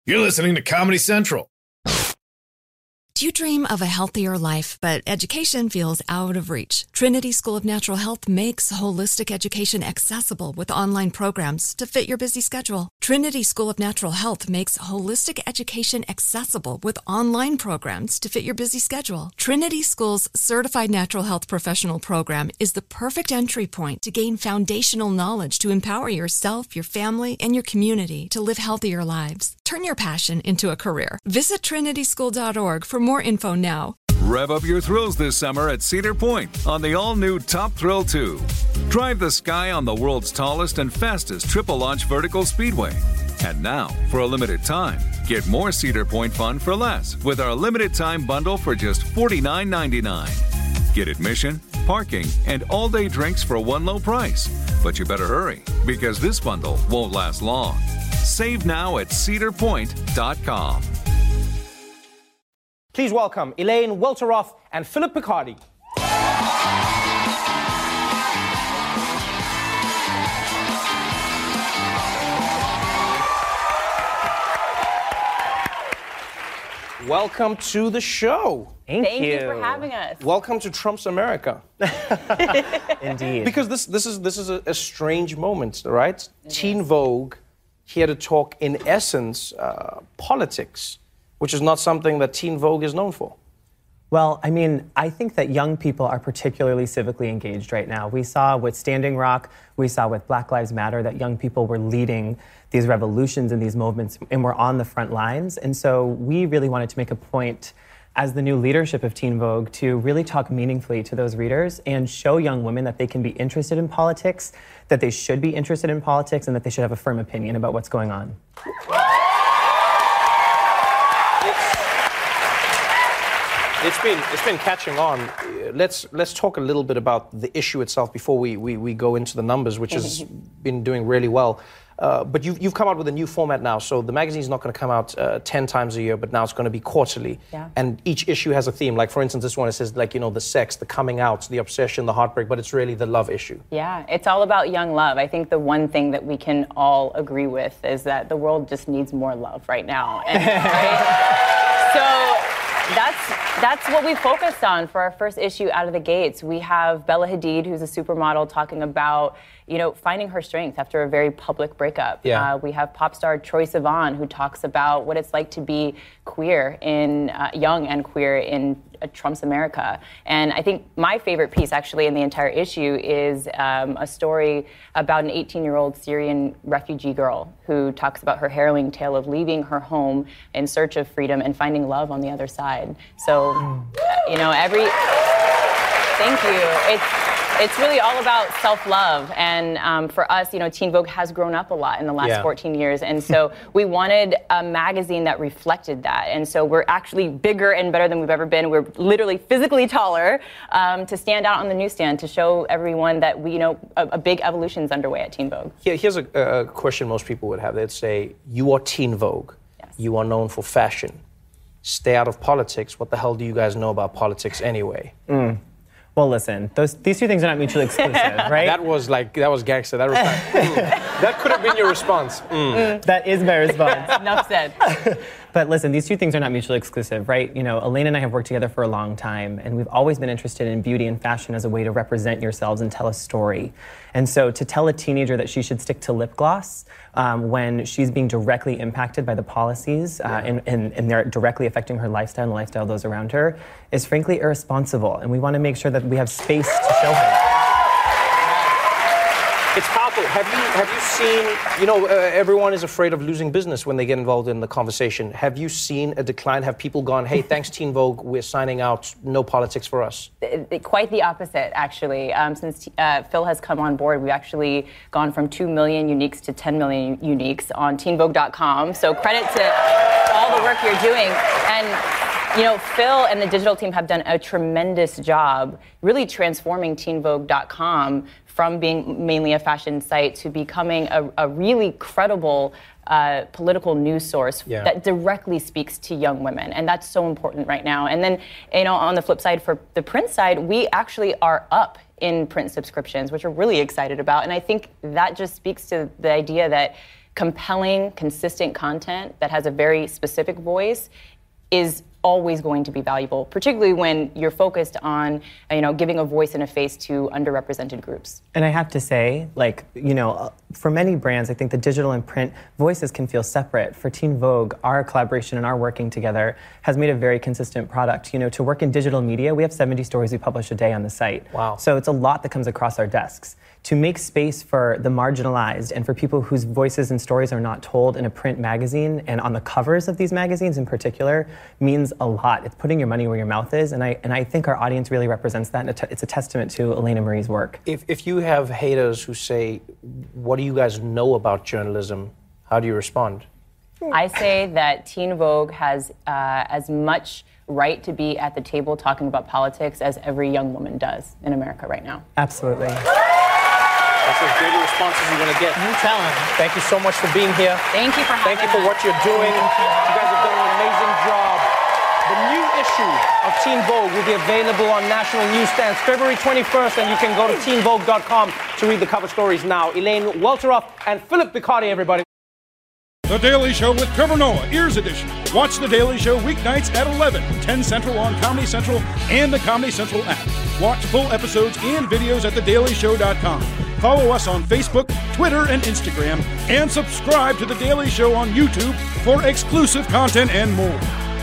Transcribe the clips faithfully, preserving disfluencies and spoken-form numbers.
You're listening to Comedy Central. Do you dream of a healthier life, but education feels out of reach? Trinity School of Natural Health makes holistic education accessible with online programs to fit your busy schedule. Trinity School of Natural Health makes holistic education accessible with online programs to fit your busy schedule. Trinity School's Certified Natural Health Professional Program is the perfect entry point to gain foundational knowledge to empower yourself, your family, and your community to live healthier lives. Turn your passion into a career. Visit trinity school dot org for more info now. Rev up your thrills this summer at Cedar Point on the all-new Top Thrill two. Drive the sky on the world's tallest and fastest triple-launch vertical speedway. And now, for a limited time, get more Cedar Point fun for less with our limited-time bundle for just forty-nine ninety-nine. Get admission, parking, and all-day drinks for one low price. But you better hurry, because this bundle won't last long. Save now at cedar point dot com. Please welcome Elaine Welteroth and Philip Picardi. Welcome to the show. Thank, Thank you. you for having us. Welcome to Trump's America. Indeed. Because this this is this is a, a strange moment, right? It Teen is. Vogue here to talk, in essence, uh, politics, which is not something that Teen Vogue is known for. Well, I mean, I think that young people are particularly civically engaged right now. We saw with Standing Rock, we saw with Black Lives Matter that young people were leading these revolutions and these movements and were on the front lines. And so we really wanted to make a point as the new leadership of Teen Vogue to really talk meaningfully to those readers and show young women that they can be interested in politics, that they should be interested in politics, and that they should have a firm opinion about what's going on. It's been it's been catching on. Let's let's talk a little bit about the issue itself before we we, we go into the numbers, which has been doing really well. Uh, but you've, you've come out with a new format now, so the magazine's not going to come out uh, ten times a year, but now it's going to be quarterly. Yeah. And each issue has a theme. Like, for instance, this one, it says, like, you know, the sex, the coming out, the obsession, the heartbreak, but it's really the love issue. Yeah, it's all about young love. I think the one thing that we can all agree with is that the world just needs more love right now. And, right? So that's that's what we focused on for our first issue out of the gates. We have Bella Hadid, who's a supermodel, talking about, you know, finding her strength after a very public breakup. Yeah. Uh, we have pop star Troye Sivan, who talks about what it's like to be queer in uh, young and queer in uh, Trump's America. And I think my favorite piece, actually, in the entire issue is um, a story about an eighteen-year-old Syrian refugee girl who talks about her harrowing tale of leaving her home in search of freedom and finding love on the other side. So, you know, every... Thank you. It's it's really all about self-love, and um, for us, you know, Teen Vogue has grown up a lot in the last yeah. fourteen years, and so we wanted a magazine that reflected that, and so we're actually bigger and better than we've ever been. We're literally physically taller um, to stand out on the newsstand to show everyone that we, you know, a, a big evolution's underway at Teen Vogue. Here, here's a, a question most people would have. They'd say, you are Teen Vogue. Yes. You are known for fashion. Stay out of politics. What the hell do you guys know about politics anyway? Mm. Well, listen, those, these two things are not mutually exclusive, right? That was like, that was gangster. That, was like, mm. That could have been your response. Mm. Mm. That is my response. Enough said. But listen, these two things are not mutually exclusive, right? You know, Elaine and I have worked together for a long time, and we've always been interested in beauty and fashion as a way to represent yourselves and tell a story. And so to tell a teenager that she should stick to lip gloss um, when she's being directly impacted by the policies uh, yeah. and, and, and they're directly affecting her lifestyle and the lifestyle of those around her is frankly irresponsible. And we want to make sure that we have space to show her. It's powerful. Have you have you seen, you know, uh, everyone is afraid of losing business when they get involved in the conversation. Have you seen a decline? Have people gone, hey, thanks Teen Vogue, we're signing out, no politics for us? Quite the opposite, actually. Um, since uh, Phil has come on board, we've actually gone from two million uniques to ten million uniques on teen vogue dot com. So credit to all the work you're doing. And you know, Phil and the digital team have done a tremendous job really transforming teen vogue dot com from being mainly a fashion site to becoming a, a really credible uh, political news source yeah. that directly speaks to young women. And that's so important right now. And then, you know, on the flip side, for the print side, we actually are up in print subscriptions, which we're really excited about. And I think that just speaks to the idea that compelling, consistent content that has a very specific voice is always going to be valuable, particularly when you're focused on, you know, giving a voice and a face to underrepresented groups. And I have to say, like, you know, for many brands, I think the digital and print voices can feel separate. For Teen Vogue, our collaboration and our working together has made a very consistent product. You know, to work in digital media, we have seventy stories we publish a day on the site. Wow. So it's a lot that comes across our desks. To make space for the marginalized and for people whose voices and stories are not told in a print magazine and on the covers of these magazines in particular means a lot. It's putting your money where your mouth is, and I and I think our audience really represents that, and it's a testament to Elena Marie's work. If, if you have haters who say, what do you guys know about journalism, how do you respond? I say that Teen Vogue has uh, as much right to be at the table talking about politics as every young woman does in America right now. Absolutely. That's as great a response as you're going to get. You tell him. Thank you so much for being here. Thank you for having Thank you for us. what you're doing. You guys have done an amazing job. The new issue of Teen Vogue will be available on national newsstands February twenty-first, and you can go to teen vogue dot com to read the cover stories now. Elaine Welteroth and Philip Bicardi, everybody. The Daily Show with Trevor Noah, Ears Edition. Watch The Daily Show weeknights at eleven, ten Central on Comedy Central and the Comedy Central app. Watch full episodes and videos at the daily show dot com. Follow us on Facebook, Twitter, and Instagram, and subscribe to The Daily Show on YouTube for exclusive content and more.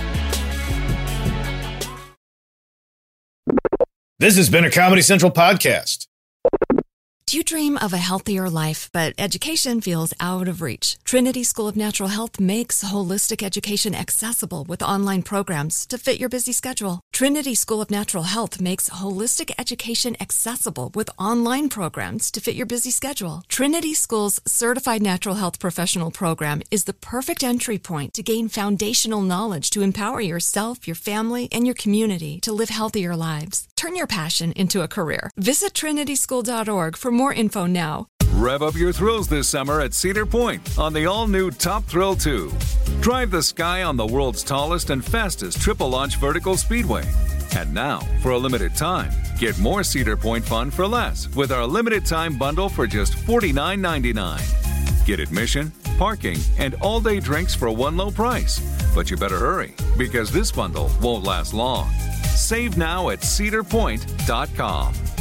This has been a Comedy Central podcast. Do you dream of a healthier life, but education feels out of reach? Trinity School of Natural Health makes holistic education accessible with online programs to fit your busy schedule. Trinity School of Natural Health makes holistic education accessible with online programs to fit your busy schedule. Trinity School's Certified Natural Health Professional Program is the perfect entry point to gain foundational knowledge to empower yourself, your family, and your community to live healthier lives. Turn your passion into a career. Visit trinity school dot org for more info now. Rev up your thrills this summer at Cedar Point on the all-new Top Thrill two. Drive the sky on the world's tallest and fastest triple-launch vertical speedway. And now, for a limited time, get more Cedar Point fun for less with our limited-time bundle for just forty-nine ninety-nine. Get admission, parking, and all-day drinks for one low price. But you better hurry, because this bundle won't last long. Save now at cedar point dot com.